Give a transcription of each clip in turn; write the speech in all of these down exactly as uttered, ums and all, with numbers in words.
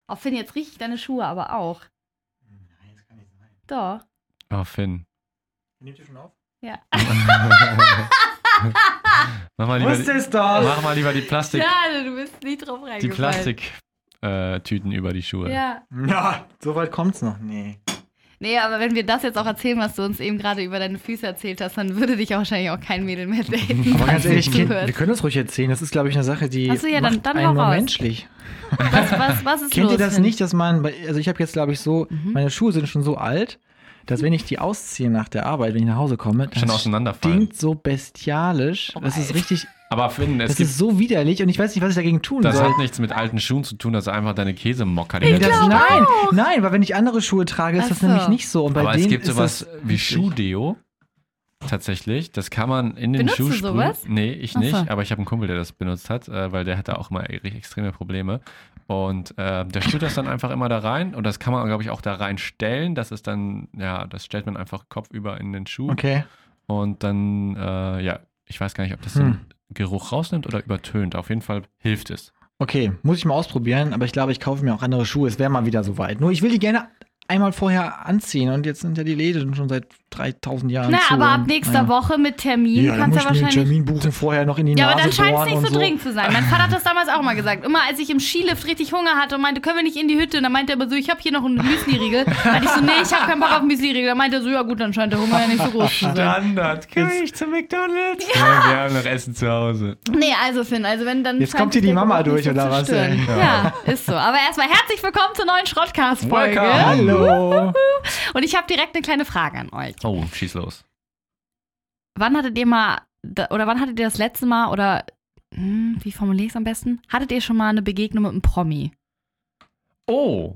Oh, Finn, jetzt rieche ich deine Schuhe aber auch. Nein, das kann nicht sein. Doch. Oh, Finn. Nehmt ihr schon auf? Ja. mach, mal lieber Wusste die, es doch. mach mal lieber die Plastik, Schade, du bist nicht drauf reingefallen. die Plastiktüten über die Schuhe. Ja. Ja, so weit kommt's noch. Nee. Nee, aber wenn wir das jetzt auch erzählen, was du uns eben gerade über deine Füße erzählt hast, dann würde dich auch wahrscheinlich auch kein Mädel mehr daten. Aber ganz ehrlich, zuhört. Kind, wir können das ruhig erzählen. Das ist, glaube ich, eine Sache, die Ach so, ja, dann- macht dann einen hau nur raus. menschlich. Was, was, was ist Kennt los, ihr das Finn? nicht, dass man, bei- also ich habe jetzt, glaube ich, so, Mhm. meine Schuhe sind schon so alt, dass wenn ich die ausziehe nach der Arbeit, wenn ich nach Hause komme, Schon das auseinanderfallen. stinkt so bestialisch. Oh, das ist Alter. richtig, Aber Finn, es das gibt, ist so widerlich und ich weiß nicht, was ich dagegen tun das soll. hat nichts mit alten Schuhen zu tun, das ist einfach deine Käsemocker. Die Nee, du das, tust. nein, nein, weil wenn ich andere Schuhe trage, ist Ach das so. nämlich nicht so. Und bei Aber denen es gibt ist sowas das wie richtig. Schuhdeo. Tatsächlich. Das kann man in den Benutzt Schuh du sprühen. sowas? Nee, ich Ach so. nicht. Aber ich habe einen Kumpel, der das benutzt hat, äh, weil der hatte auch mal e- extreme Probleme. Und äh, der sprüht das dann einfach immer da rein. Und das kann man, glaube ich, auch da reinstellen. Das ist dann, ja, das stellt man einfach kopfüber in den Schuh. Okay. Und dann, äh, ja, ich weiß gar nicht, ob das Hm. den Geruch rausnimmt oder übertönt. Auf jeden Fall hilft es. Okay, muss ich mal ausprobieren, aber ich glaube, ich kaufe mir auch andere Schuhe. Es wäre mal wieder soweit. Nur ich will die gerne einmal vorher anziehen und jetzt sind ja die Läden schon seit dreitausend Jahren Na, zu. aber ab und, nächster naja. Woche mit Termin Ja, dann kannst muss du ich mir einen wahrscheinlich. Termin buchen, vorher noch in die Ja, Nase aber dann scheint es bohren nicht und so dringend zu sein. Mein Vater hat das damals auch mal gesagt. Immer als ich im Skilift richtig Hunger hatte und meinte, können wir nicht in die Hütte? Und dann meinte er aber so, ich habe hier noch einen Müsli-Riegel. Dann meinte ich so, nee, ich habe keinen Bock auf einen Müsli-Riegel. Dann meinte er so, ja gut, dann scheint der Hunger ja nicht so groß zu sein. Standard. Kann ich zu McDonalds? Ja. Wir haben noch Essen zu Hause. Nee, also Finn, also wenn dann. Jetzt scheint kommt hier der die Mama Geruch nicht durch, so oder zu was, stören. ey? Ja, ist so. Aber erstmal herzlich willkommen zur neuen Schrottcast-Folge. Welcome. Hallo. Und ich habe direkt eine kleine Frage an euch. Oh, schieß los. Wann hattet ihr mal, oder wann hattet ihr das letzte Mal, oder hm, wie formuliere ich es am besten? Hattet ihr schon mal eine Begegnung mit einem Promi? Oh,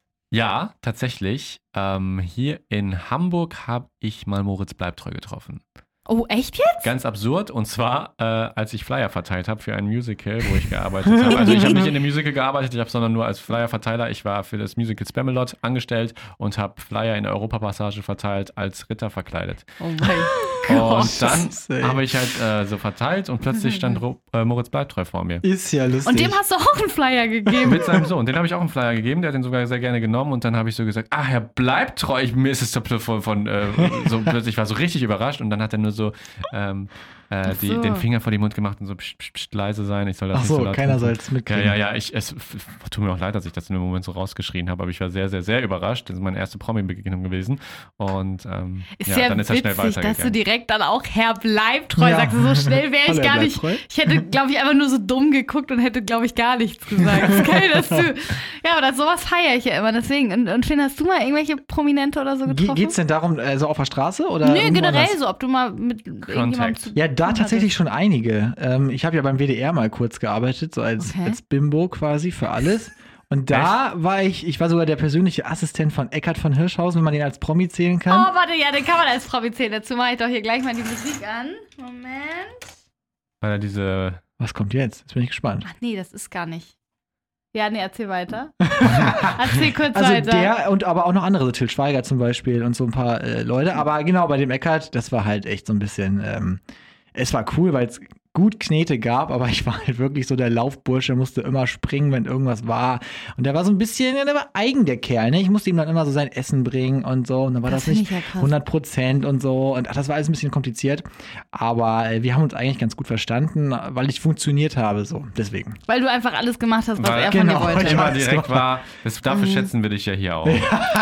ja, tatsächlich. Ähm, hier in Hamburg habe ich mal Moritz Bleibtreu getroffen. Oh, echt jetzt? Ganz absurd. Und zwar, äh, als ich Flyer verteilt habe für ein Musical, wo ich gearbeitet habe. Also ich habe nicht in dem Musical gearbeitet, ich habe sondern nur als Flyer-Verteiler. Ich war für das Musical Spamalot angestellt und habe Flyer in der Europapassage verteilt, als Ritter verkleidet. Oh mein Und dann ey. habe ich halt äh, so verteilt und plötzlich stand Ro äh, Moritz Bleibtreu vor mir. Ist ja lustig. Und dem hast du auch einen Flyer gegeben. Mit seinem Sohn. Den habe ich auch einen Flyer gegeben, der hat den sogar sehr gerne genommen und dann habe ich so gesagt, ah, Herr Bleibtreu, ich, mir ist es so von, von äh, so plötzlich, ich war so richtig überrascht und dann hat er nur so ähm, äh, die, so. den Finger vor den Mund gemacht und so pst, pst, pst, leise sein, ich soll das Ach nicht so, so laut keiner machen. soll es Ja, mitkriegen. ja, ja, ich, es f- f- tut mir auch leid, dass ich das in dem Moment so rausgeschrien habe, aber ich war sehr, sehr, sehr überrascht. Das ist meine erste Promi-Begegnung gewesen und ähm, Ist ja, ja, dann ist er schnell witzig, dass du weitergegangen. direkt dann auch Herr Bleibtreu Ja. sagst. So schnell wäre ich Hallo, Herr gar nicht. Bleibtreu. Ich hätte, glaube ich, einfach nur so dumm geguckt und hätte, glaube ich, gar nichts gesagt. Das ist geil, dass du. Ja, aber das, sowas feiere ich ja immer. Deswegen. Und, und Finn, hast du mal irgendwelche Prominente oder so Ge getroffen? geht's denn darum, äh, so auf der Straße oder? Nö, irgendwo generell anders? so, ob du mal mit irgendjemandem zu Ja, da tun tatsächlich hattest. schon einige. Ähm, ich habe ja beim W D R mal kurz gearbeitet, so als, Okay. als Bimbo quasi für alles. Und da war ich, ich war sogar der persönliche Assistent von Eckhard von Hirschhausen, wenn man den als Promi zählen kann. Oh, warte, ja, den kann man als Promi zählen. Dazu mache ich doch hier gleich mal die Musik an. Moment. Weil er diese Was kommt jetzt? Jetzt bin ich gespannt. Ach nee, das ist gar nicht. Ja, nee, erzähl weiter. erzähl kurz Also weiter. der und aber auch noch andere, so Till Schweiger zum Beispiel und so ein paar äh, Leute. Aber genau, bei dem Eckhard, das war halt echt so ein bisschen, ähm, es war cool, weil es gut Knete gab, aber ich war halt wirklich so der Laufbursche, musste immer springen, wenn irgendwas war. Und der war so ein bisschen, ja, der war eigen, der Kerl, ne? Ich musste ihm dann immer so sein Essen bringen und so. Und dann war Das das, find nicht ich ja krass. hundert Prozent und so. Und ach, das war alles ein bisschen kompliziert. Aber äh, wir haben uns eigentlich ganz gut verstanden, weil ich funktioniert habe, so. Deswegen. Weil du einfach alles gemacht hast, was Weil- er Genau, von dir wollte. ich immer weiß direkt genau. war, das, dafür schätzen wir dich ja hier auch.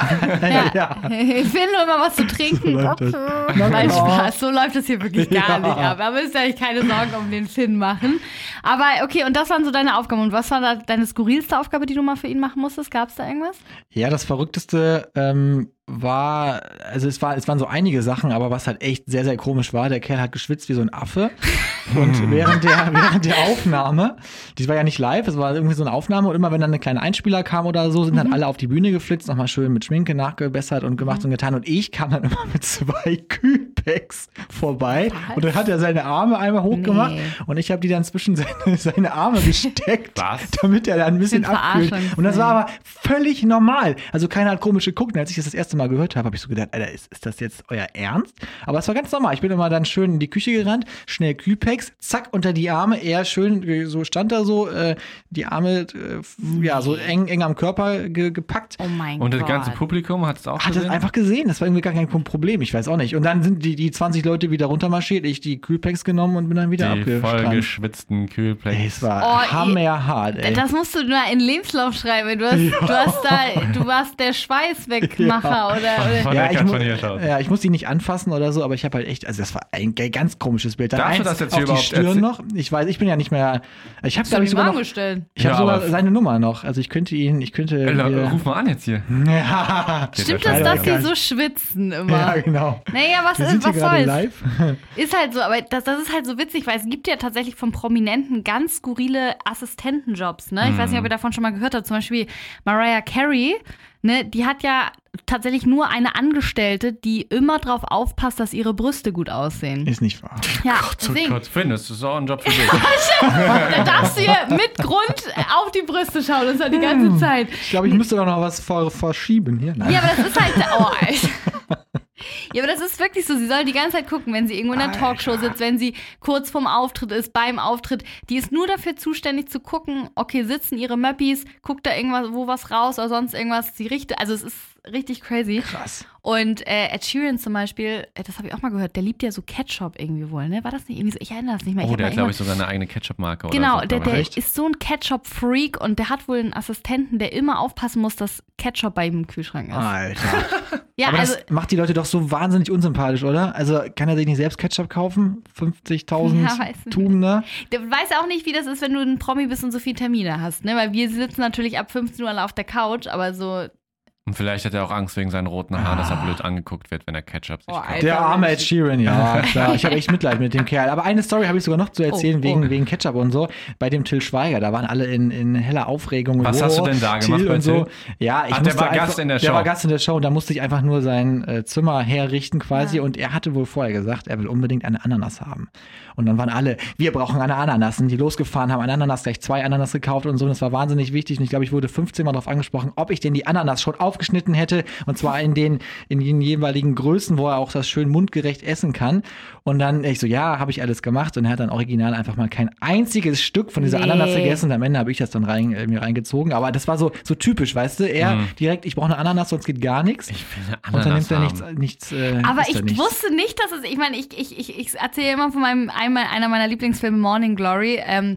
Ja. Ja. Ich will nur immer was zu trinken. So läuft das. Nein, genau. Spaß, so läuft das hier wirklich gar Ja. nicht ab. Da müsst ihr euch keine Sorgen um den Finn machen. Aber okay, und das waren so deine Aufgaben. Und was war da deine skurrilste Aufgabe, die du mal für ihn machen musstest? Gab es da irgendwas? Ja, das Verrückteste ähm, war, also es war, es waren so einige Sachen, aber was halt echt sehr, sehr komisch war, der Kerl hat geschwitzt wie so ein Affe. Und während der, während der Aufnahme, die war ja nicht live, es war irgendwie so eine Aufnahme und immer wenn dann eine kleine Einspieler kam oder so, sind dann alle auf die Bühne geflitzt, nochmal schön mit Schminke nachgebessert und gemacht und getan. Und ich kam dann immer mit zwei Küken Kühlpacks vorbei. Was? Und dann hat er seine Arme einmal hochgemacht nee. und ich habe die dann zwischen seine, seine Arme gesteckt, Was? damit er dann ein bisschen abkühlt. Und das war aber völlig normal. Also keiner hat komisch geguckt. Und als ich das das erste Mal gehört habe, habe ich so gedacht, Alter, ist, ist das jetzt euer Ernst? Aber es war ganz normal. Ich bin immer dann schön in die Küche gerannt, schnell Kühlpacks, zack, unter die Arme, er schön, so stand da so, äh, die Arme, äh, ja, so eng, eng am Körper ge, gepackt. Oh mein Und Gott. das ganze Publikum hat es auch Hat gesehen? das einfach gesehen. Das war irgendwie gar kein Problem. Ich weiß auch nicht. Und dann sind die, die zwanzig Leute wieder runtermarschiert, ich die Kühlpacks genommen und bin dann wieder die abgestrandet. voll geschwitzten Kühlpacks. Ey, es war Oh, hammerhart, ey. Das musst du nur in den Lebenslauf schreiben. Du, hast, ja. du, hast da, du warst der Schweißwegmacher Ja. oder, oder Von Ja, der ich, Kant mu- von hier schaut. ja, ich muss die nicht anfassen oder so, aber ich habe halt echt, also das war ein g- ganz komisches Bild. Dann Darfst du eins das jetzt auf hier die überhaupt Stirn erzählen? noch. Ich weiß, ich bin ja nicht mehr, ich habe hast du glaube ich ihn sogar warm noch, gestellt. ich habe Ja, sogar aber- seine Nummer noch. Also ich könnte ihn, ich könnte Ey, hier- ruf mal an jetzt hier. ja. Stimmt Ja, das, dass egal. sie so schwitzen immer? Ja, genau. Naja, was, Wir ist, sind hier was gerade soll's? live. Ist halt so, aber das, das ist halt so witzig, weil es gibt ja tatsächlich von Prominenten ganz skurrile Assistentenjobs, ne? Ich weiß nicht, ob ihr davon schon mal gehört habt. Zum Beispiel Mariah Carey, ne? Die hat ja tatsächlich nur eine Angestellte, die immer drauf aufpasst, dass ihre Brüste gut aussehen. Ist nicht wahr. Ja, Oh deswegen. Gott, Finn, das ist auch ein Job für dich. Da darfst du ja mit Grund auf die Brüste schauen, und zwar die ganze Zeit. Ich glaube, ich müsste doch noch was vor, verschieben hier. Nein. Ja, aber das ist halt. Oh, Alter. Ja, aber das ist wirklich so. Sie soll die ganze Zeit gucken, wenn sie irgendwo in einer Talkshow sitzt, wenn sie kurz vorm Auftritt ist, beim Auftritt. Die ist nur dafür zuständig zu gucken, okay, sitzen ihre Möppis, guckt da irgendwas, wo was raus oder sonst irgendwas. Sie richtet, also es ist richtig crazy. Krass. Und äh, Ed Sheeran zum Beispiel, äh, das habe ich auch mal gehört, der liebt ja so Ketchup irgendwie wohl, ne? War das nicht irgendwie so? Ich erinnere das nicht mehr. Ich Oh, hab der mal hat, glaube ich, irgendwann- sogar eine eigene Ketchup-Marke oder Genau, so. der, der Echt? ist so ein Ketchup-Freak und der hat wohl einen Assistenten, der immer aufpassen muss, dass Ketchup bei ihm im Kühlschrank ist. Alter. Ja, Aber also das macht die Leute doch so wahnsinnig unsympathisch, oder? Also kann er sich nicht selbst Ketchup kaufen? fünfzigtausend Ja, weiß nicht. Tuben da? der weiß auch nicht, wie das ist, wenn du ein Promi bist und so viele Termine hast, ne? Weil wir sitzen natürlich ab fünfzehn Uhr alle auf der Couch, aber so. Und vielleicht hat er auch Angst wegen seinen roten Haaren, dass er blöd angeguckt wird, wenn er Ketchup sich Oh, kauft. Alter. Der arme Ed Sheeran, ja, klar. Ich habe echt Mitleid mit dem Kerl. Aber eine Story habe ich sogar noch zu erzählen, Oh, wegen, oh. wegen Ketchup und so. Bei dem Till Schweiger, da waren alle in, in heller Aufregung. Was oh, hast du denn da gemacht Till bei und so. Till? Ja, ich Ach, der musste war einfach, Gast in der Der Show. war Gast in der Show und da musste ich einfach nur sein äh, Zimmer herrichten quasi. Ja. Und er hatte wohl vorher gesagt, er will unbedingt eine Ananas haben. Und dann waren alle, wir brauchen eine Ananas. Und die losgefahren, haben eine Ananas, gleich zwei Ananas gekauft und so. Und das war wahnsinnig wichtig. Und ich glaube, ich wurde fünfzehn Mal darauf angesprochen, ob ich denn die Ananas schon aufgeschnitten hätte. Und zwar in den, in den jeweiligen Größen, wo er auch das schön mundgerecht essen kann. Und dann ich so, ja, habe ich alles gemacht. Und er hat dann original einfach mal kein einziges Stück von dieser Nee. Ananas gegessen. Und am Ende habe ich das dann rein, äh, mir reingezogen. Aber das war so, so typisch, weißt du? Er Mhm. direkt, ich brauche eine Ananas, sonst geht gar nichts. Ich will eine Und dann Ananas nimmt er haben. nichts, nichts äh, Aber isst ich er nichts. wusste nicht, dass es. Ich meine, ich, ich, ich, ich erzähle immer von meinem einmal einer meiner Lieblingsfilme Morning Glory. Ähm,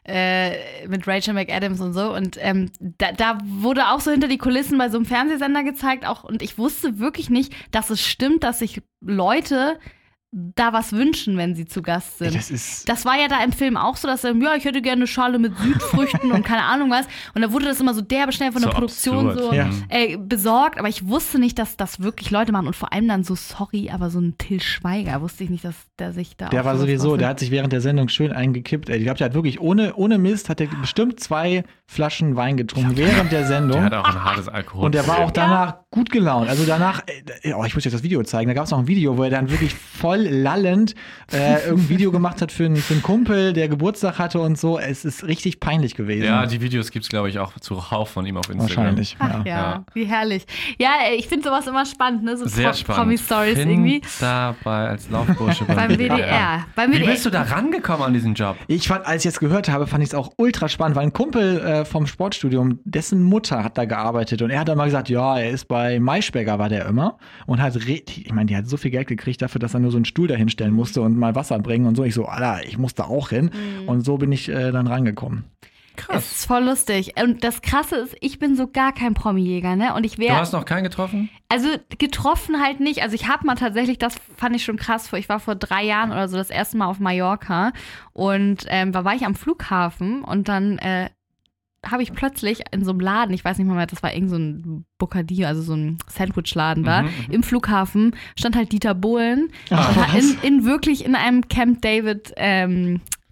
äh, mit Rachel McAdams und so. Und ähm, da, da wurde auch so hinter die Kulissen bei so einem Fernsehsender gezeigt. Auch, und ich wusste wirklich nicht, dass es stimmt, dass sich Leute da was wünschen, wenn sie zu Gast sind. Das ist. Das war ja da im Film auch so, dass er, ja, ich hätte gerne eine Schale mit Südfrüchten und keine Ahnung was. Und da wurde das immer so derbe schnell von der So Produktion absurd. so Ja. äh, besorgt. Aber ich wusste nicht, dass das wirklich Leute machen. Und vor allem dann so, sorry, aber so ein Till Schweiger wusste ich nicht, dass der sich da Der auf war sowas sowieso, rausnimmt. der hat sich während der Sendung schön eingekippt. Ey, ich glaube, der hat wirklich ohne, ohne Mist, hat er bestimmt zwei Flaschen Wein getrunken während der Sendung. Der hat auch ein hartes Alkohol. Und der war auch danach gut gelaunt. Also danach, äh, oh, ich muss jetzt das Video zeigen. Da gab es noch ein Video, wo er dann wirklich voll lallend äh, irgendein Video gemacht hat für einen, für einen Kumpel, der Geburtstag hatte und so. Es ist richtig peinlich gewesen. Ja, die Videos gibt es, glaube ich, auch zuhauf von ihm auf Instagram. wahrscheinlich. Ach ja, Ja. wie herrlich. Ja, ey, ich finde sowas immer spannend, ne? So Sehr Pro- spannend. Promi-Stories Finn irgendwie. dabei als Laufbursche beim, Beim W D R. Beim W Wie D R. bist du da rangekommen an diesen Job? Ich fand, als ich es gehört habe, fand ich es auch ultra spannend, weil ein Kumpel äh, vom Sportstudium, dessen Mutter hat da gearbeitet und er hat dann mal gesagt, ja, er ist bei Maischberger, war der immer und hat, re- ich meine, die hat so viel Geld gekriegt dafür, dass er nur so einen Stuhl da hinstellen musste und mal Wasser bringen und so. Ich so, Alter, ich muss da auch hin Mhm. und so bin ich äh, dann rangekommen. Es ist voll lustig. Und das Krasse ist, ich bin so gar kein Promi-Jäger, ne? Und ich Du wäre, hast noch keinen getroffen? also getroffen halt nicht. Also ich habe mal tatsächlich, das fand ich schon krass, vor- ich war vor drei Jahren oder so das erste Mal auf Mallorca und ähm, da war ich am Flughafen und dann äh, habe ich plötzlich in so einem Laden, ich weiß nicht mal mehr, das war irgend so ein Bocadillo, also so ein Sandwichladen da, Mhm, im Flughafen stand halt Dieter Bohlen Ach, und hat was? in, in wirklich in einem Camp David ähm,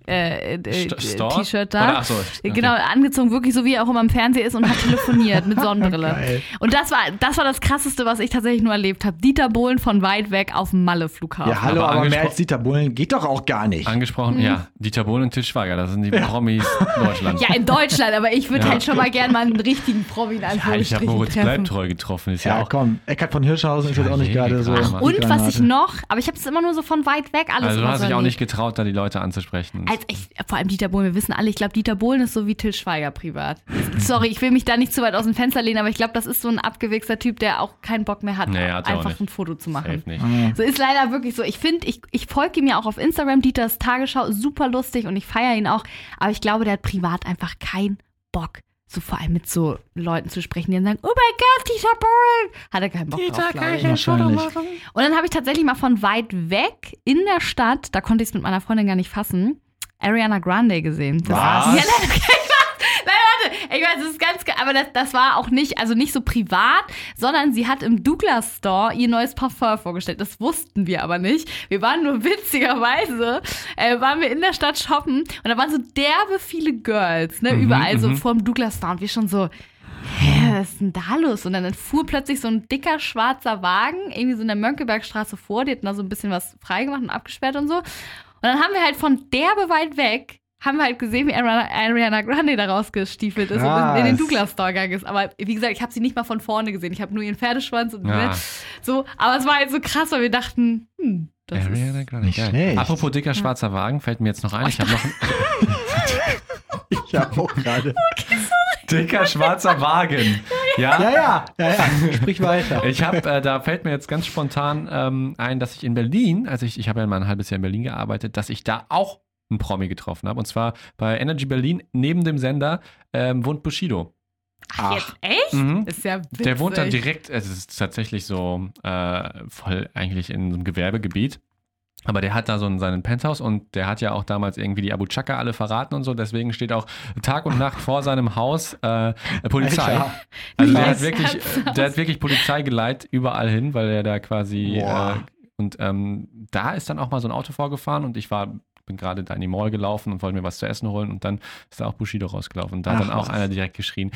äh, St- Store? T-Shirt da. Oder, ach so, okay. Genau, angezogen, wirklich so wie er auch immer im Fernsehen ist und hat telefoniert mit Sonnenbrille. Geil. Und das war, das war das Krasseste, was ich tatsächlich nur erlebt habe. Dieter Bohlen von weit weg auf dem Malle-Flughafen. Ja, hallo, Aber aber, mehr angespro- als Dieter Bohlen geht doch auch gar nicht. Angesprochen, ja, Dieter Bohlen und Til Schweiger, das sind die Promis Deutschlands. Ja, in Deutschland, aber ich würde Ja. halt schon mal gerne mal einen richtigen Promi in Ja, ich habe Anführungsstrichen Moritz treffen. Bleibtreu getroffen, ist ja, Ja, auch. komm, Eckhard von Hirschhausen ist jetzt auch nicht Ja, gerade so. Ach, Und die was ich Granate. noch, aber ich habe es immer nur so von weit weg alles Also du immer hast so dich auch erlebt. nicht getraut, da die Leute anzusprechen. Als ich, vor allem Dieter Bohlen, wir wissen alle, ich glaube, Dieter Bohlen ist so wie Til Schweiger privat. Sorry, ich will mich da nicht zu weit aus dem Fenster lehnen, aber ich glaube, das ist so ein abgewichster Typ, der auch keinen Bock mehr hat, Nee, hat er auch einfach nicht. ein Foto zu machen. Safe nicht. Mhm. So ist leider wirklich so. Ich finde, ich, ich folge ihm ja auch auf Instagram, Dieters Tagesschau, super lustig und ich feiere ihn auch, aber ich glaube, der hat privat einfach keinen Bock. So vor allem mit so Leuten zu sprechen, die dann sagen, oh mein Gott, Dieter Bohlen. Hat er keinen Bock drauf, glaube ich. Wahrscheinlich. Und dann habe ich tatsächlich mal von weit weg in der Stadt, da konnte ich es mit meiner Freundin gar nicht fassen, Ariana Grande gesehen. Das Was? War, ja, nein, okay, nein, warte, ich weiß, das ist ganz, ge- aber das, das war auch nicht, also nicht so privat, sondern sie hat im Douglas Store ihr neues Parfum vorgestellt. Das wussten wir aber nicht. Wir waren nur witzigerweise, äh, waren wir in der Stadt shoppen und da waren so derbe viele Girls, ne, Mhm, überall so mhm. vor dem Douglas Store und wir schon so, hä, was ist denn da los? Und dann fuhr plötzlich so ein dicker schwarzer Wagen irgendwie so in der Mönckebergstraße vor, die hatten da so ein bisschen was freigemacht und abgesperrt und so. Und dann haben wir halt von derbe weit weg, haben wir halt gesehen, wie Ariana, Ariana Grande da rausgestiefelt ist Krass. und in, in den Douglas Store gegangen ist. Aber wie gesagt, ich habe sie nicht mal von vorne gesehen. Ich habe nur ihren Pferdeschwanz und Ja. ne, so. Aber es war halt so krass, weil wir dachten, hm, das Ariana ist... Grande, nicht geil. schlecht. Apropos dicker schwarzer Wagen, fällt mir jetzt noch ein. Ich habe noch einen Ich hab auch gerade. dicker schwarzer Wagen. Ja, Ja, ja, ja, ja. Sprich weiter. Ich habe, äh, da fällt mir jetzt ganz spontan ähm, ein, dass ich in Berlin, also ich, ich habe ja mal ein halbes Jahr in Berlin gearbeitet, dass ich da auch einen Promi getroffen habe. Und zwar bei Energy Berlin, neben dem Sender, ähm, wohnt Bushido. Ach, jetzt echt? Mhm. Ist ja witzig. Der wohnt da direkt, es ist tatsächlich so äh, voll eigentlich in so einem Gewerbegebiet. Aber der hat da so einen, seinen Penthouse und der hat ja auch damals irgendwie die Abu Chaka alle verraten und so. Deswegen steht auch Tag und Nacht vor seinem Haus äh, Polizei. Alter. Also der hat Was? wirklich, Ernsthaft? der hat wirklich Polizei geleitet überall hin, weil er da quasi Boah. äh, und ähm, da ist dann auch mal so ein Auto vorgefahren und ich war bin gerade da in die Mall gelaufen und wollte mir was zu essen holen und dann ist da auch Bushido rausgelaufen und da hat Ach, dann auch was. einer direkt geschrien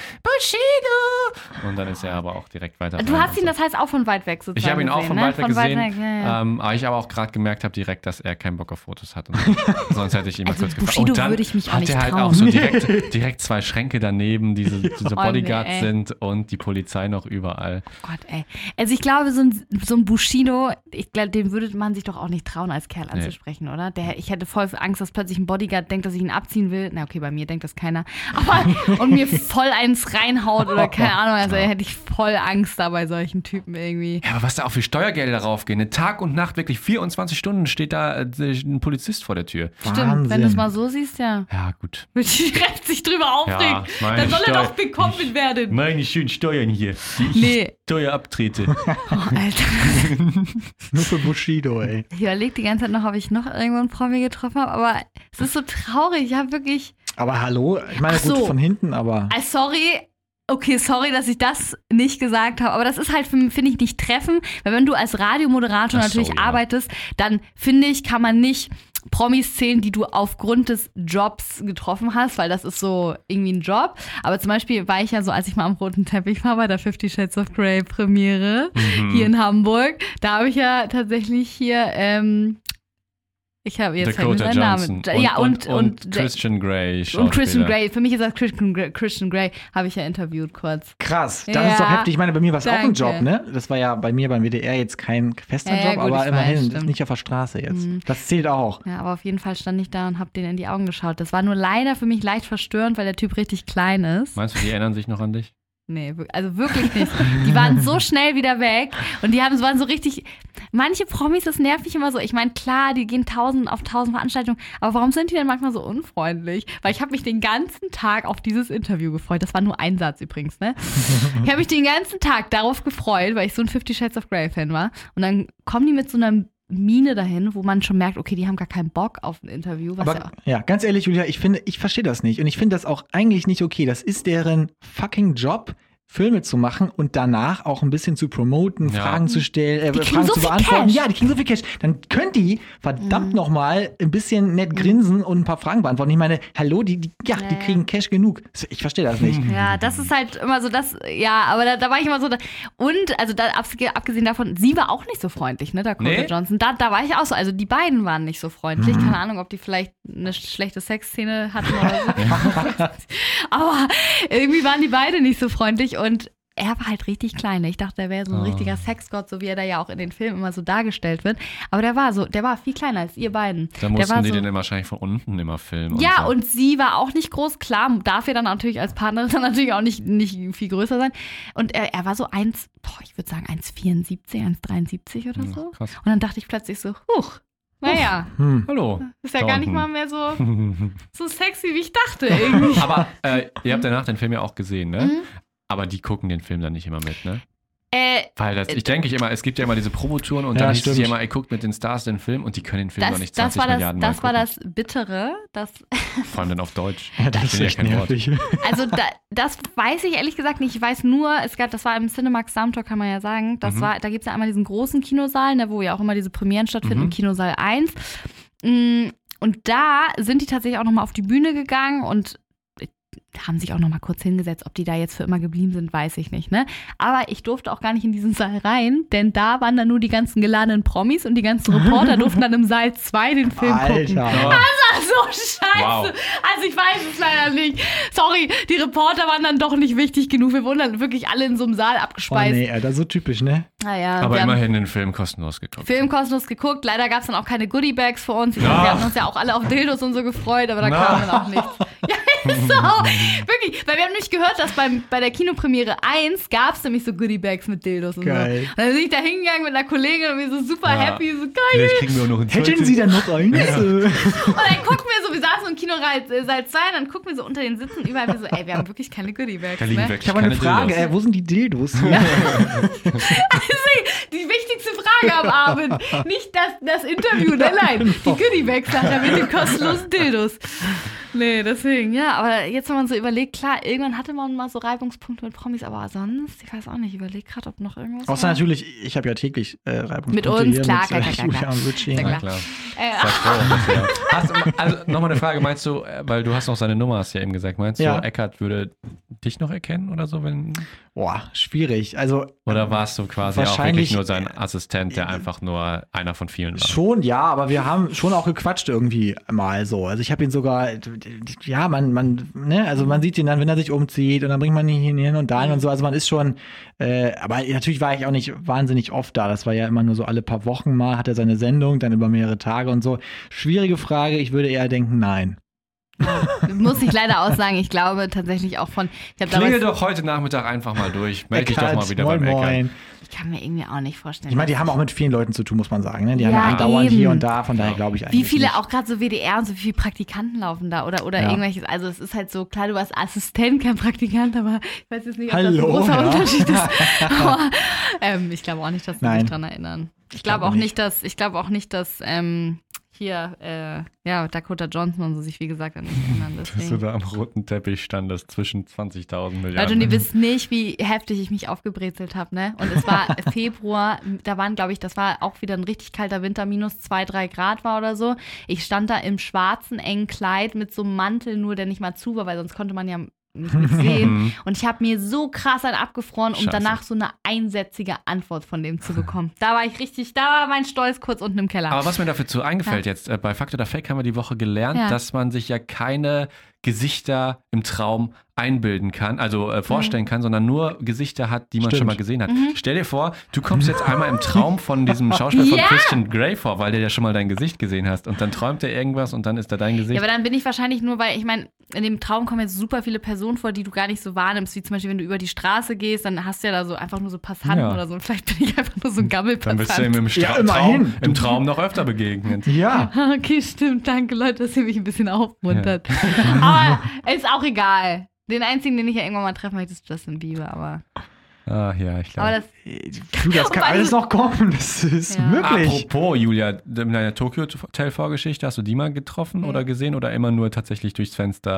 Bushido und dann ist er aber auch direkt weiter. Du rein hast und ihn, so. das heißt, auch von weit weg sozusagen Ich habe ihn auch gesehen, von ne? weit weg von gesehen, Weit weg, ja, ja. Ähm, aber ich aber auch gerade gemerkt habe direkt, dass er keinen Bock auf Fotos hat. Und sonst hätte ich ihn mal Also kurz gefragt. Bushido Und dann würde ich mich auch hat nicht er halt trauen. auch so direkt, direkt zwei Schränke daneben, die so, die so Oh, Bodyguards nee, ey. sind und die Polizei noch überall. Gott, ey. Also ich glaube, so ein, so ein Bushido, ich glaube, den würde man sich doch auch nicht trauen, als Kerl Nee. anzusprechen, oder? Der, ich hätte voll Angst, dass plötzlich ein Bodyguard denkt, dass ich ihn abziehen will. Na okay, bei mir denkt das keiner. Aber und mir voll eins reinhaut oder keine Ahnung. Also hätte ich voll Angst da bei solchen Typen irgendwie. Ja, aber was da auch für Steuergelder raufgehen. Ne? Tag und Nacht, wirklich vierundzwanzig Stunden steht da äh, ein Polizist vor der Tür. Stimmt, wenn du es mal so siehst, ja. Ja, gut. Würde ich direkt sich drüber aufregen. Ja, meine Dann soll er Steu- doch bekommen werden. Meine schönen Steuern hier, die ich Nee. Steuer abtrete. Oh, Alter. Nur für Bushido, ey. Ich überlege die ganze Zeit noch, ob ich noch irgendwo einen Promi getroffen habe, aber es ist so traurig. Ich habe wirklich. Aber hallo, ich meine, Ach so. gut, von hinten, aber. Ah, sorry. Okay, sorry, dass ich das nicht gesagt habe, aber das ist halt, finde ich, nicht treffend, weil wenn du als Radiomoderator Ach so, natürlich ja. arbeitest, dann finde ich, kann man nicht Promis zählen, die du aufgrund des Jobs getroffen hast, weil das ist so irgendwie ein Job. Aber zum Beispiel war ich ja so, als ich mal am roten Teppich war bei der Fifty Shades of Grey Premiere Mhm. hier in Hamburg, da habe ich ja tatsächlich hier, ähm, ich habe jetzt fällt mir Dakota sein Name. Johnson. Ja, ja, und, und, und, und Christian Grey. und Christian Schauspieler. Grey. Für mich ist das Christian Grey, Christian Grey habe ich ja interviewt kurz. Krass, das Ja, ist doch heftig. Ich meine, bei mir war es auch ein danke. Job, ne? Das war ja bei mir beim W D R jetzt kein fester Ja, ja, Job, gut, aber ich immerhin, weiß, das stimmt. ist nicht auf der Straße jetzt. Mhm. Das zählt auch. Ja, aber auf jeden Fall stand ich da und habe denen in die Augen geschaut. Das war nur leider für mich leicht verstörend, weil der Typ richtig klein ist. Meinst du, die erinnern sich noch an dich? Nee, wir- also wirklich nicht. Die waren so schnell wieder weg und die haben, so- waren so richtig, manche Promis, das nervt mich immer so. Ich meine, klar, die gehen tausend auf tausend Veranstaltungen, aber warum sind die denn manchmal so unfreundlich? Weil ich habe mich den ganzen Tag auf dieses Interview gefreut. Das war nur ein Satz übrigens, ne? Ich habe mich den ganzen Tag darauf gefreut, weil ich so ein Fifty Shades of Grey Fan war. Und dann kommen die mit so einer Miene dahin, wo man schon merkt, okay, die haben gar keinen Bock auf ein Interview. Was Aber ja, ja, ganz ehrlich, Julia, ich finde, ich verstehe das nicht. Und ich finde das auch eigentlich nicht okay. Das ist deren fucking Job, Filme zu machen und danach auch ein bisschen zu promoten, Ja. Fragen zu stellen, äh, Die kriegen Fragen so zu viel beantworten. Cash. Ja, die kriegen so viel Cash. Dann könnt die verdammt Mhm. noch mal ein bisschen nett grinsen und ein paar Fragen beantworten. Ich meine, hallo, die, die, ja, die Ja. kriegen Cash genug. Ich verstehe das nicht. Ja, das ist halt immer so das, ja, aber da, da war ich immer so, da, und, also da, abge- abgesehen davon, sie war auch nicht so freundlich, ne, Dakota Nee? Johnson, da, da war ich auch so, also die beiden waren nicht so freundlich, keine Ahnung, ob die vielleicht eine schlechte Sexszene hatten oder so, aber irgendwie waren die beide nicht so freundlich und er war halt richtig klein. Ich dachte, er wäre so ein Oh. richtiger Sexgott, so wie er da ja auch in den Filmen immer so dargestellt wird. Aber der war so, der war viel kleiner als ihr beiden. Da der mussten war die so, den wahrscheinlich von unten immer filmen. ja, so. und sie war auch nicht groß. Klar, darf er dann natürlich als Partnerin dann natürlich auch nicht, nicht viel größer sein. Und er, er war so eins, boah, ich würde sagen eins vierundsiebzig, eins dreiundsiebzig oder so. Hm, krass. Und dann dachte ich plötzlich so, huch, naja, Hm. Hallo. ist ja da gar nicht unten. mal mehr so, so sexy, wie ich dachte irgendwie. Aber äh, ihr habt danach den Film ja auch gesehen, ne? Mhm. Aber die gucken den Film dann nicht immer mit, ne? Äh, Weil das, ich denke ich immer, es gibt ja immer diese Promotouren und Ja, dann hieß es ja stimmt. immer, ihr guckt mit den Stars den Film und die können den Film das, noch nicht das zwanzig war das, Milliarden Mal das war gucken. das Bittere. Das, Vor allem dann auf Deutsch. Ja, das Ich ist bin ja echt kein Wort. nervig. also da, das weiß ich ehrlich gesagt nicht. Ich weiß nur, es gab, das war im Cinemax Soundtalk, kann man ja sagen. Das Mhm. war, da gibt es ja einmal diesen großen Kinosaal, ne, wo ja auch immer diese Premieren stattfinden, Mhm. im Kinosaal eins. Mm, Und da sind die tatsächlich auch nochmal auf die Bühne gegangen und haben sich auch noch mal kurz hingesetzt. Ob die da jetzt für immer geblieben sind, weiß ich nicht, ne? Aber ich durfte auch gar nicht in diesen Saal rein, denn da waren dann nur die ganzen geladenen Promis und die ganzen Reporter durften dann im Saal zwei den Film gucken. Alter. Oh, Ach so, scheiße. Wow. Also ich weiß es leider nicht. Sorry, die Reporter waren dann doch nicht wichtig genug. Wir wurden dann wirklich alle in so einem Saal Oh abgespeist. nee, Alter, so typisch, ne? Naja, aber wir haben immerhin den Film kostenlos geguckt. Film kostenlos geguckt. Leider gab es dann auch keine Goodie-Bags für uns. Ich Ja. meine, wir hatten uns ja auch alle auf Dildos und so gefreut, aber da Na. kam dann auch nichts. Ja, ist so. Wirklich. Weil wir haben nämlich gehört, dass beim, bei der Kinopremiere eins gab es nämlich so Goodie-Bags mit Dildos und Geil. so. Und dann bin ich da hingegangen mit einer Kollegin und wir so super Ja. happy, so geil. Vielleicht kriegen wir auch noch einen Hätten Sie denn noch eins? Und dann gucken wir so, wir saßen im Kino Saal zwei, dann gucken wir so unter den Sitzen überall, wir so, ey, wir haben wirklich keine Goodie-Bags, Da liegen ne? wirklich Ich habe eine keine Frage, Dildos. äh, wo sind die Dildos? Die wichtigste Frage am Abend. Nicht das, das Interview, nein, nein. Die Goodie-Bags nachher mit den kostenlosen Dildos. Nee, deswegen, ja. Aber jetzt, wenn man so überlegt, klar, irgendwann hatte man mal so Reibungspunkte mit Promis, aber sonst, ich weiß auch nicht, ich überlege gerade, ob noch irgendwas Außer war. natürlich, ich habe ja täglich äh, Reibungspunkte Mit uns, hier klar, mit, klar, äh, klar, klar, Julia klar. und Richie. Sehr Na klar. klar. Äh, Sei froh, dass wir- Hast, also nochmal eine Frage, meinst du, äh, weil du hast noch seine Nummer, hast du ja eben gesagt, meinst Ja. du, Eckart würde dich noch erkennen oder so, wenn, Boah, schwierig. Also oder warst du quasi auch Wahrscheinlich- wirklich nur sein Assistent, der einfach nur einer von vielen war? schon, ja, aber wir haben schon auch gequatscht irgendwie mal so. Also ich habe ihn sogar, ja, man, man, ne, also man sieht ihn dann, wenn er sich umzieht und dann bringt man ihn hin und dahin und so. Also man ist schon, äh, aber natürlich war ich auch nicht wahnsinnig oft da. Das war ja immer nur so alle paar Wochen mal, hat er seine Sendung, dann über mehrere Tage und so. Schwierige Frage, ich würde eher denken, nein. muss ich leider auch sagen, ich glaube tatsächlich auch von, ich habe Klingel damals, doch heute Nachmittag einfach mal durch. Melde dich doch Eckart, mal wieder moin, beim Eckart. moin. ich kann mir irgendwie auch nicht vorstellen. Ich meine, die dass- haben auch mit vielen Leuten zu tun, muss man sagen. Ne? Die haben Ja, ja andauernd eben. hier und da, von daher glaube ich eigentlich Wie viele nicht. auch gerade so W D R und so, wie viele Praktikanten laufen da oder, oder Ja. irgendwelches, also es ist halt so, klar, du warst Assistent, kein Praktikant, aber ich weiß jetzt nicht, ob Hallo, das ein großer ja. Unterschied ist. Aber ähm, ich glaube auch nicht, dass sie Nein. sich dran erinnern. Ich, Ich glaube glaube auch nicht. nicht, dass, ich glaube auch nicht, dass ähm, hier, äh, ja, Dakota Johnson und so sich, wie gesagt, an nicht erinnern. Dass du Deswegen. da am roten Teppich standest zwischen zwanzigtausend Leute, Milliarden. und ihr wisst nicht, wie heftig ich mich aufgebrezelt habe, ne? Und es war Februar, da waren, glaube ich, das war auch wieder ein richtig kalter Winter, minus zwei, drei Grad war oder so. Ich stand da im schwarzen, engen Kleid mit so einem Mantel nur, der nicht mal zu war, weil sonst konnte man ja nicht mit sehen. Und ich habe mir so krass einen abgefroren, um Scheiße. danach so eine einsätzige Antwort von dem zu bekommen. Da war ich richtig, da war mein Stolz kurz unten im Keller. Aber was mir dafür zu eingefällt jetzt, äh, bei Fakt oder Fake haben wir die Woche gelernt, Ja. dass man sich ja keine Gesichter im Traum einbilden kann, also äh, vorstellen kann, sondern nur Gesichter hat, die man Stimmt. schon mal gesehen hat. Mhm. Stell dir vor, du kommst jetzt einmal im Traum von diesem Schauspieler von Ja. Christian Grey vor, weil du ja schon mal dein Gesicht gesehen hast und dann träumt er irgendwas und dann ist da dein Gesicht. Ja, aber dann bin ich wahrscheinlich nur, weil ich meine, in dem Traum kommen jetzt super viele Personen vor, die du gar nicht so wahrnimmst, wie zum Beispiel, wenn du über die Straße gehst, dann hast du ja da so einfach nur so Passanten Ja. oder so. Und vielleicht bin ich einfach nur so ein dann bist du ihm Gammelpassant. im, Stra Ja, immerhin. Traum, im Traum noch öfter begegnet. Ja. Okay, stimmt. Danke, Leute, dass ihr mich ein bisschen aufmuntert. Aber ist auch egal. Den einzigen, den ich ja irgendwann mal treffen möchte, ist Justin Bieber. Aber, Ah ja, ich aber glaube. das, Du, das kann Wobei alles du- noch kommen. Das ist Ja. möglich. Apropos, Julia, in deiner Tokyo Hotel Vorgeschichte, hast du die mal getroffen Nee. oder gesehen oder immer nur tatsächlich durchs Fenster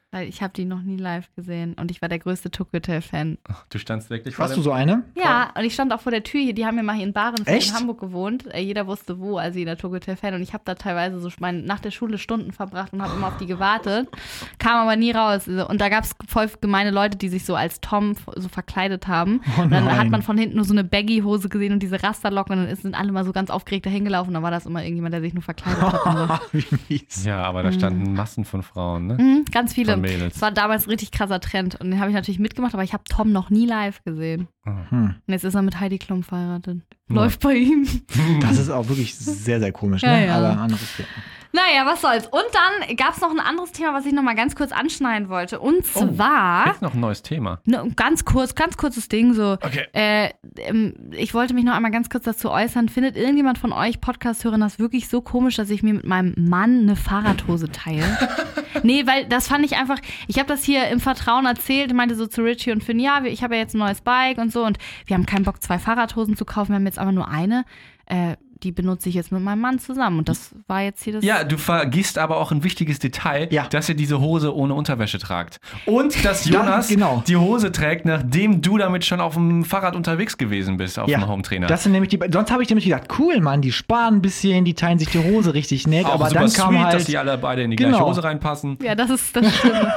Weil ich habe die noch nie live gesehen und ich war der größte Tokyo Hotel-Fan. Du standst wirklich vor Hast dem... du so eine? Ja, und ich stand auch vor der Tür hier. Die haben ja mal hier in Barenfeld Echt? in Hamburg gewohnt. Äh, jeder wusste wo, also jeder Tokyo Hotel-Fan. Und ich habe da teilweise so mein, nach der Schule Stunden verbracht und habe immer auf die gewartet. Kam aber nie raus. Und da gab es voll gemeine Leute, die sich so als Tom so verkleidet haben. Oh und dann nein. hat man von hinten nur so eine Baggy-Hose gesehen und diese Rasterlocken. Und dann sind alle mal so ganz aufgeregt dahin gelaufen. Und dann war das immer irgendjemand, der sich nur verkleidet hat. Und so. Wie mies. Ja, aber da standen Massen von Frauen, ne? Mhm, ganz viele. Von Mädels. Das war damals ein richtig krasser Trend. Und den habe ich natürlich mitgemacht, aber ich habe Tom noch nie live gesehen. Hm. Und jetzt ist er mit Heidi Klum verheiratet. Ja. Läuft bei ihm. Das ist auch wirklich sehr, sehr komisch, Ja, ne? ja. Aber anderes Thema. Naja, was soll's. Und dann gab es noch ein anderes Thema, was ich noch mal ganz kurz anschneiden wollte. Und Oh, zwar, Jetzt noch ein neues Thema. ne, ganz kurz, ganz kurzes Ding so. Okay. Äh, ähm, ich wollte mich noch einmal ganz kurz dazu äußern. Findet irgendjemand von euch Podcast-Hörern das wirklich so komisch, dass ich mir mit meinem Mann eine Fahrradhose teile? Nee, weil das fand ich einfach, ich habe das hier im Vertrauen erzählt, meinte so zu Richie und Finn, ja, ich habe ja jetzt ein neues Bike und so und wir haben keinen Bock, zwei Fahrradhosen zu kaufen, wir haben jetzt aber nur eine. Äh, die benutze ich jetzt mit meinem Mann zusammen und das war jetzt hier das... Ja, du vergisst aber auch ein wichtiges Detail, Ja. dass ihr diese Hose ohne Unterwäsche tragt. Und dass Jonas genau. die Hose trägt, nachdem du damit schon auf dem Fahrrad unterwegs gewesen bist, auf Ja, dem Hometrainer. das sind nämlich die, sonst habe ich nämlich gedacht, cool, Mann, die sparen ein bisschen, die teilen sich die Hose richtig nett, auch aber super dann kam sweet, halt, dass die alle beide in die Genau. gleiche Hose reinpassen. Ja, das ist das Schlimme.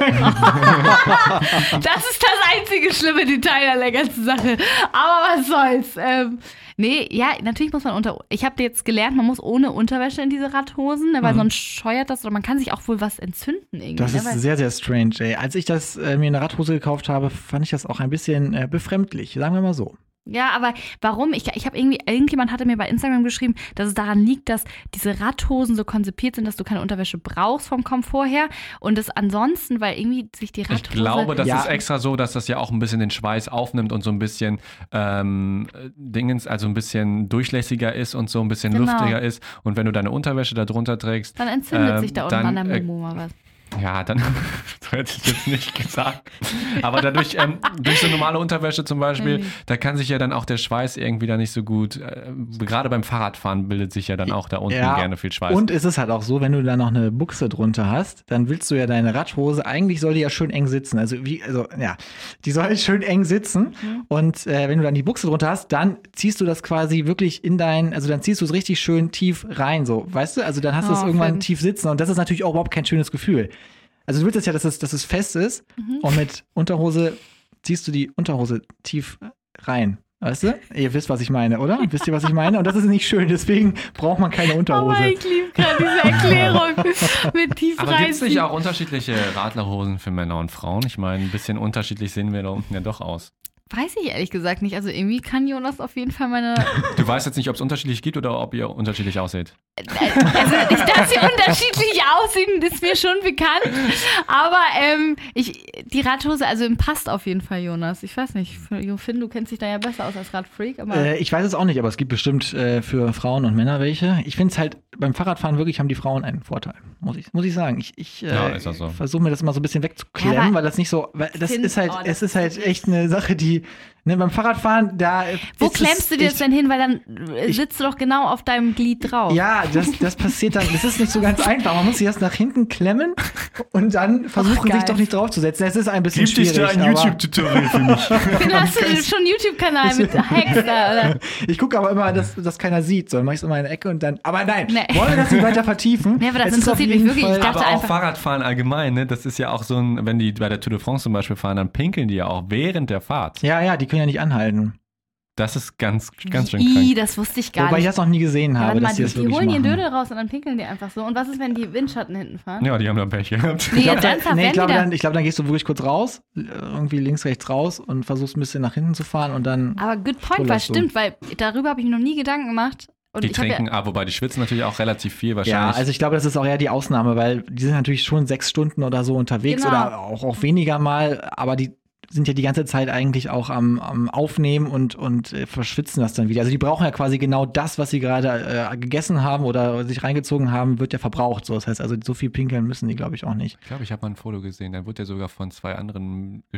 Das ist das einzige schlimme Detail an der ganzen Sache. Aber was soll's. Ähm, nee, ja, natürlich muss man unter... Ich habe jetzt gelernt, man muss ohne Unterwäsche in diese Radhosen, ne, weil Mhm. sonst scheuert das oder man kann sich auch wohl was entzünden irgendwie. das ne, ist weil, sehr, sehr strange, ey. Als ich das äh, mir eine Radhose gekauft habe, fand ich das auch ein bisschen äh, befremdlich, sagen wir mal so. ja, aber warum? Ich, ich habe irgendwie... Irgendjemand hatte mir bei Instagram geschrieben, dass es daran liegt, dass diese Radhosen so konzipiert sind, dass du keine Unterwäsche brauchst vom Komfort her und das ansonsten, weil irgendwie sich die Radhose... Ich glaube, das Ja. ist extra so, dass das ja auch ein bisschen den Schweiß aufnimmt und so ein bisschen ähm, Dingens, also ein bisschen durchlässiger ist und so ein bisschen Genau. luftiger ist. Und wenn du deine Unterwäsche da drunter trägst, Dann entzündet ähm, sich da unten dann, an der äh, Momo mal was. ja, dann das hätte ich jetzt nicht gesagt. Aber dadurch, ähm, durch so normale Unterwäsche zum Beispiel, Mhm. da kann sich ja dann auch der Schweiß irgendwie da nicht so gut, äh, gerade beim Fahrradfahren bildet sich ja dann auch da unten Ja, gerne viel Schweiß. Und es ist halt auch so, wenn du da noch eine Buchse drunter hast, dann willst du ja deine Radhose, eigentlich soll die ja schön eng sitzen. Also wie, also ja, die soll schön eng sitzen. Mhm. Und äh, wenn du dann die Buchse drunter hast, dann ziehst du das quasi wirklich in dein, also dann ziehst du es richtig schön tief rein, so, weißt du? Also dann hast du es Oh, irgendwann Finn. tief sitzen und das ist natürlich auch überhaupt kein schönes Gefühl. Also du willst es ja, dass es, dass es fest ist und mit Unterhose ziehst du die Unterhose tief rein. Weißt du? Ihr wisst, was ich meine, oder? Wisst ihr, was ich meine? Und das ist nicht schön, deswegen braucht man keine Unterhose. Aber ich liebe gerade diese Erklärung mit tief Aber gibt es nicht reinziehen. auch unterschiedliche Radlerhosen für Männer und Frauen? Ich meine, ein bisschen unterschiedlich sehen wir da unten ja doch aus. Weiß ich ehrlich gesagt nicht. Also irgendwie kann Jonas auf jeden Fall meine... Du weißt jetzt nicht, ob es unterschiedlich gibt oder ob ihr unterschiedlich aussieht. Also ich, dass sie unterschiedlich aussehen, ist mir schon bekannt. Aber ähm, ich, die Radhose, also passt auf jeden Fall, Jonas. Ich weiß nicht, Finn, du kennst dich da ja besser aus als Radfreak. Aber Äh, ich weiß es auch nicht, aber es gibt bestimmt äh, für Frauen und Männer welche. Ich finde es halt, beim Fahrradfahren wirklich haben die Frauen einen Vorteil, muss ich, muss ich sagen. Ich, ich Ja, äh, ist auch so. versuche mir das immer so ein bisschen wegzuklemmen, Ja, aber weil das nicht so, weil das Finn, ist halt, oh, das es ist ist halt wirklich- echt eine Sache, die, ne, beim Fahrradfahren, da wo ist klemmst es du dir das echt- denn hin? Weil dann äh, sitzt du doch genau auf deinem Glied drauf. Ja, das, das passiert dann, das ist nicht so ganz einfach. Man muss sich erst nach hinten klemmen und dann versuchen, geil. sich doch nicht draufzusetzen. Es ist ein bisschen Gibt es schwierig. da ein aber YouTube-Tutorial für mich? Finn, hast du schon einen YouTube-Kanal mit Hacks da, oder? ich gucke aber immer, dass das keiner sieht. So, dann mach ich es immer in der Ecke und dann. Aber nein, Nee. wollen wir das nicht weiter vertiefen? Nee, aber das Es ist auf interessiert mich jeden wirklich. Ich Fall- dachte Aber auch einfach- Fahrradfahren allgemein, ne? Das ist ja auch so ein, wenn die bei der Tour de France zum Beispiel fahren, dann pinkeln die ja auch während der Fahrt. Ja, ja, die können ja nicht anhalten. Das ist ganz, ganz schön Ih, krank. das wusste ich gar Wobei ich nicht. das noch nie gesehen Ja, habe, warte mal, dass die die, das die wirklich holen ihren machen. Dödel raus und dann pinkeln die einfach so. Und was ist, wenn die Windschatten hinten fahren? Ja, die haben dann Pech gehabt. Nee, Ich glaube, jetzt da, ernsthaft, nee, ich, werden glaube, die da... dann, ich glaube, dann gehst du wirklich kurz raus, irgendwie links, rechts raus und versuchst ein bisschen nach hinten zu fahren und dann. Aber good point, weil Stollerst du. stimmt, weil darüber habe ich mir noch nie Gedanken gemacht. Und Die ich hab trinken, ah, wobei die schwitzen natürlich auch relativ viel Ja, wahrscheinlich. also ich glaube, das ist auch eher die Ausnahme, weil die sind natürlich schon sechs Stunden oder so unterwegs Genau. oder auch, auch weniger mal, aber die sind ja die ganze Zeit eigentlich auch am, am Aufnehmen und, und äh, verschwitzen das dann wieder. Also die brauchen ja quasi genau das, was sie gerade äh, gegessen haben oder sich reingezogen haben, wird ja verbraucht. So, das heißt also, so viel pinkeln müssen die, glaube ich, auch nicht. Ich glaube, ich habe mal ein Foto gesehen, dann wurde der sogar von zwei anderen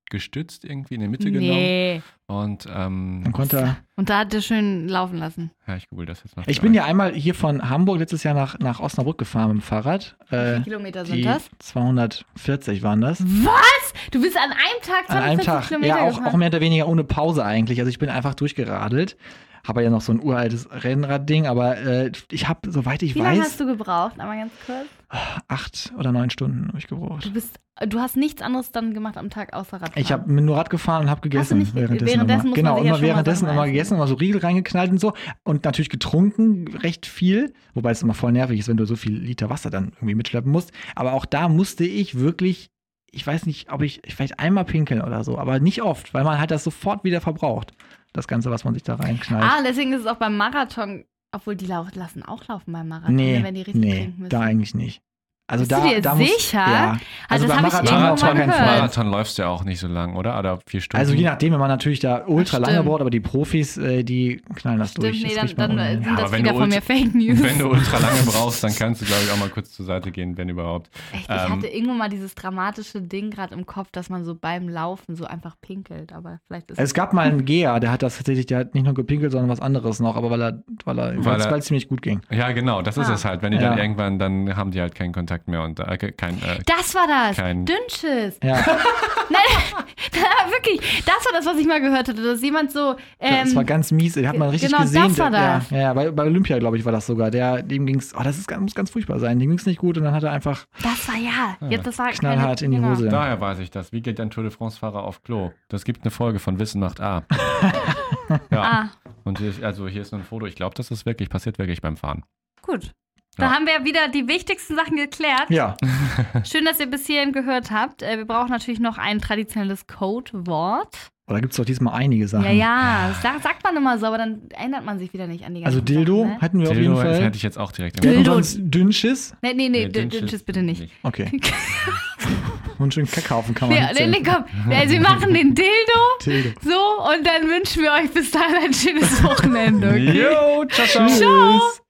gestützt irgendwie in die Mitte Nee. genommen. Und ähm, Dann konnte er. Und da hat er schön laufen lassen. ja, ich google das jetzt mal. Ich bin ja einmal hier von Hamburg letztes Jahr nach, nach Osnabrück gefahren mit dem Fahrrad. Wie Äh, viele Kilometer sind die das? zweihundertvierzig waren das. Was? Du bist an einem Tag An einem zweihundertvierzig Tag. Kilometer Ja, auch, gefahren? auch mehr oder weniger ohne Pause eigentlich. Also ich bin einfach durchgeradelt. Habe ja noch so ein uraltes Rennradding, aber äh, ich habe, soweit ich Wie lange weiß, hast du gebraucht? Einmal ganz kurz. acht oder neun Stunden habe ich gebraucht. Du bist, du hast nichts anderes dann gemacht am Tag außer Radfahren. Ich habe nur Rad gefahren und habe gegessen. nicht- währenddessen währenddessen immer. muss man Genau, sich ja immer schon mal währenddessen Sachen immer essen. gegessen, immer so Riegel reingeknallt und so. Und natürlich getrunken, recht viel. Wobei es immer voll nervig ist, wenn du so viel Liter Wasser dann irgendwie mitschleppen musst. Aber auch da musste ich wirklich, ich weiß nicht, ob ich, vielleicht einmal pinkeln oder so, aber nicht oft, weil man halt das sofort wieder verbraucht. Das Ganze, was man sich da reinknallt. Ah, deswegen ist es auch beim Marathon, obwohl die lau- lassen auch laufen beim Marathon, nee, wenn die richtig nee, trinken müssen. da eigentlich nicht. Also Bist da, du dir da muss, sicher? Ja. Also das beim hab ich Marathon irgendwo auf mal keinen gehört. Fall. Marathon läufst du ja auch nicht so lang, oder? Oder vier Stunden? Also je nachdem, wenn man natürlich da ultra Das lange stimmt. braucht, aber die Profis, äh, die knallen das Stimmt, durch. nee, Das dann, riecht man dann ohne äh, Ende. sind aber das wenn wieder du von mir ultra- Fake News. Wenn du ultra lange brauchst, dann kannst du, glaube ich, auch mal kurz zur Seite gehen, wenn überhaupt. Echt, ich Ähm, hatte irgendwo mal dieses dramatische Ding gerade im Kopf, dass man so beim Laufen so einfach pinkelt, aber vielleicht ist Es gab mal einen Geher, der hat das tatsächlich, der hat nicht nur gepinkelt, sondern was anderes noch, aber weil er, weil er, Weil weil er- es ziemlich gut ging. Ja, genau, das ist Ah. es halt. Wenn die Ja. dann irgendwann, dann haben die halt keinen Kontakt mehr und äh, kein. Äh, Das war das! Kein- Dünnschiss! Ja, Nein, wirklich, das war das, was ich mal gehört hatte, dass jemand so. Ähm, das war ganz mies, den hat man richtig genau, gesehen. das war der, das. Ja, ja, bei, bei Olympia, glaube ich, war das sogar. Der, dem ging's, oh, das ist, ganz- muss ganz furchtbar sein. Dem ging's nicht gut und dann hat er einfach das war ja. Jetzt, das war knallhart keine, in die genau. Hose. daher weiß ich das. Wie geht ein Tour de France-Fahrer auf Klo? Das gibt eine Folge von Wissen macht A. ja. Ah, Und hier ist, also hier ist ein Foto. Ich glaube, das ist wirklich, passiert wirklich beim Fahren. gut. Dann Ja. haben wir wieder die wichtigsten Sachen geklärt. Ja, Schön, dass ihr bis hierhin gehört habt. Äh, Wir brauchen natürlich noch ein traditionelles Codewort. oder gibt es doch diesmal einige Sachen. Ja, ja, das sagt, sagt man immer so, aber dann erinnert man sich wieder nicht an die ganzen Also Dildo Sachen, ne? hatten wir auf jeden Dildo Fall. hätte ich jetzt auch direkt Wir im hatten Dildo. sonst Dünnschiss. Nee, nee, nee, Nee, Dünnschiss Dünnschiss bitte nicht. Okay. Und schön Kackhaufen kann man Nee, nicht nee, nee, sehen. komm. Also wir machen den Dildo Dildo. so und dann wünschen wir euch bis dahin ein schönes Wochenende. Okay? Jo, ciao, ciao. Ciao.